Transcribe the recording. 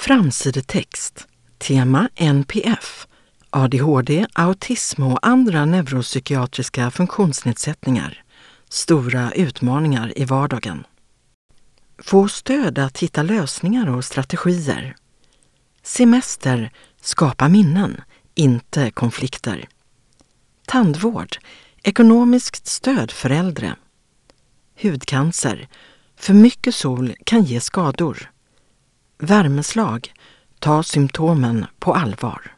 Framsidetext. Tema NPF. ADHD, autism och andra neuropsykiatriska funktionsnedsättningar. Stora utmaningar i vardagen. Få stöd att hitta lösningar och strategier. Semester. Skapa minnen, inte konflikter. Tandvård. Ekonomiskt stöd för äldre. Hudcancer. För mycket sol kan ge skador. Värmeslag. Ta symptomen på allvar.